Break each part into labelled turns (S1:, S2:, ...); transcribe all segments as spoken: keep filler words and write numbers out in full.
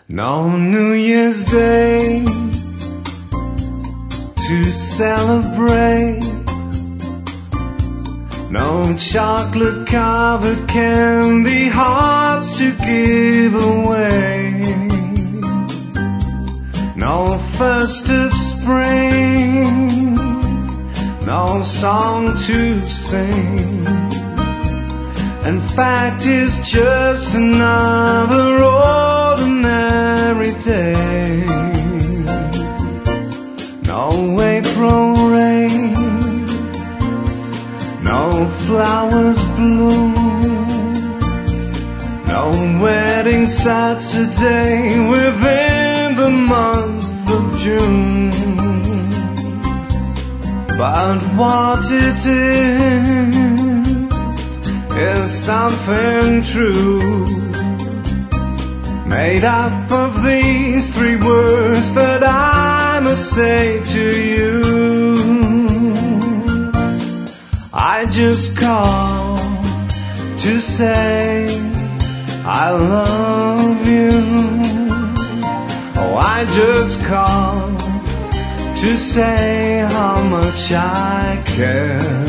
S1: No New Year's Day to celebrate, no chocolate-covered candy hearts to give away, no first of spring, no song to sing. In fact, it's just another ordinary day. No April rain, no flowers bloom, no wedding Saturday within the month of June. But what it is is something true, made up of these three words that I must say to you. I just call to say I love you. Oh, I just call to say how much I care.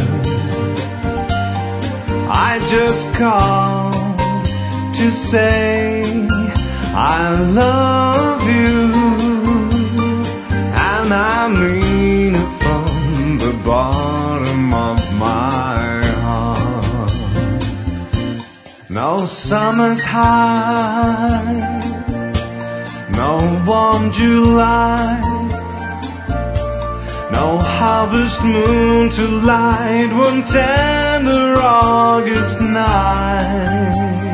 S1: I just call to say I love you, and I mean it from the bottom of my heart. No summer's high, no warm July, no harvest moon to light one tender August night,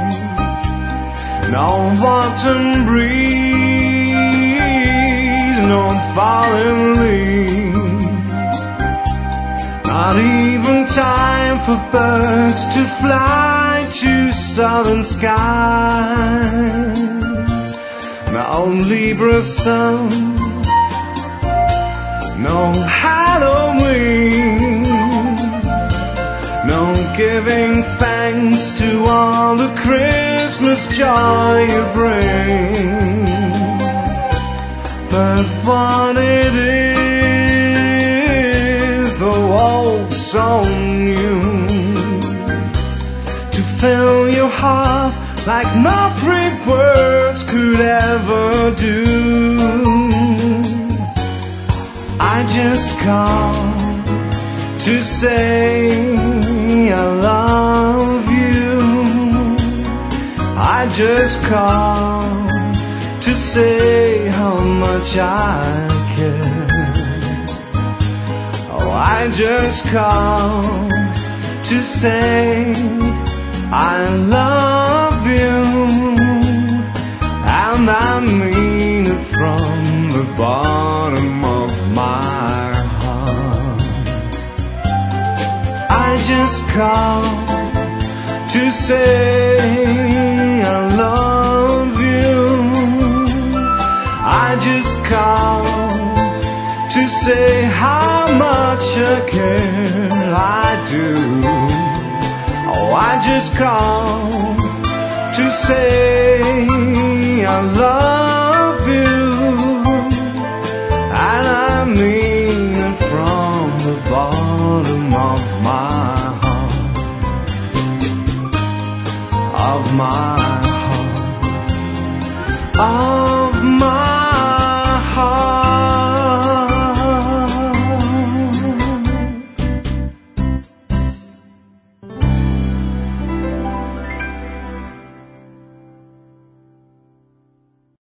S1: no autumn breeze, no falling leaves, not even time for birds to fly to southern skies, no Libra sun, no Halloween, no giving thanks to all the Christmas joy you bring. But what it is, though all so new, to fill your heart like no three words could ever do. I just call to say I love you. I just call to say how much I care. Oh, I just call to say I love you, and I mean it from the bottom of my heart. I just call to say I love you. I just call to say how much I care. I do. Oh, I just call to say I love you.